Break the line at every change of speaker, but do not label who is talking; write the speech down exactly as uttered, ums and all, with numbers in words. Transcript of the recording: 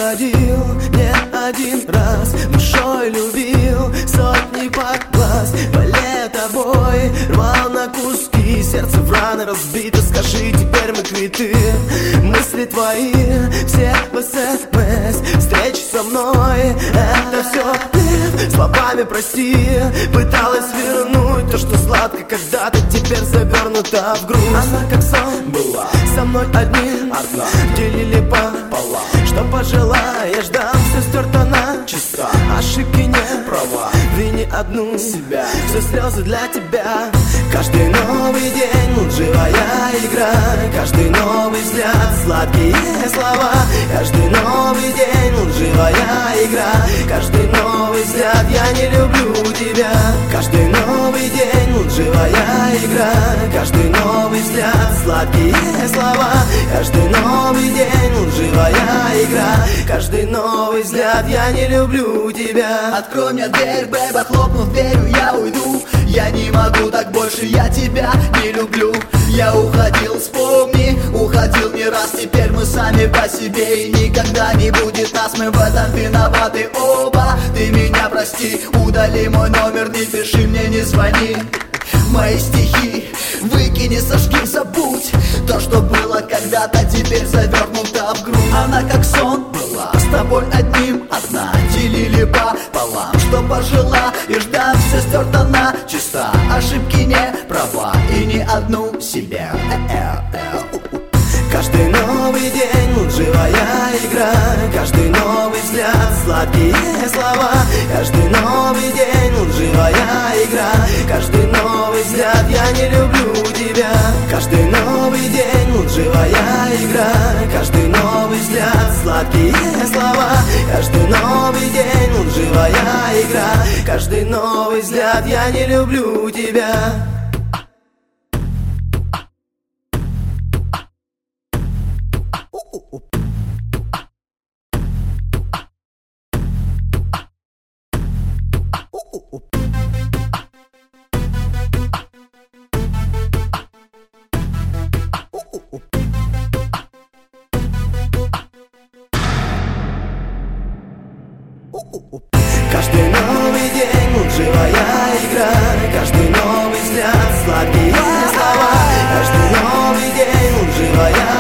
уходил не один раз, душой любил сотни подглаз. Болея тобой, рвал на куски, сердце в раны разбито. Скажи, теперь мы квиты. Мысли твои все в СМС, встречи со мной — это все ты. Словами прости, пыталась вернуть то, что сладко когда-то, теперь завернута в грусть. Она как сон была со мной одним, одна, делили пополам. Что пожелаешь, дам, все стерто на чиста. Ошибки не права, вини одну себя. Все слезы для тебя. Каждый новый день лживая игра, каждый новый взгляд сладкие слова. Каждый новый день лживая игра, каждый новый взгляд я не люблю тебя. Каждый новый день лживая игра, каждый новый взгляд сладкие слова. Каждый новый день лживая игра, каждый новый взгляд я не люблю тебя.
Открой мне дверь, бэйба, хлопнув дверью я уйду. Я не могу так больше, я тебя не люблю. Я уходил, вспомни, уходил не раз. Теперь мы сами по себе, и никогда не будет нас. Мы в этом виноваты оба. Ты меня прости, удали мой номер, не пиши мне, не звони. Мои стихи выкини, сожги, забудь. То, что было когда-то, теперь завернуто в грудь. Она как сон была, с тобой одним одна, делили пополам. Что пожила и ждать, все стерто на чиста. Ошибки не права и ни одну себе.
Каждый новый день лживая игра, каждый новый взгляд сладкие слова. Каждый новый день лживая игра, каждый новый взгляд я не люблю тебя. Каждый новый день лживая игра, каждый новый взгляд сладкие слова. Каждый новый день лживая игра, каждый новый взгляд я не люблю тебя. Каждый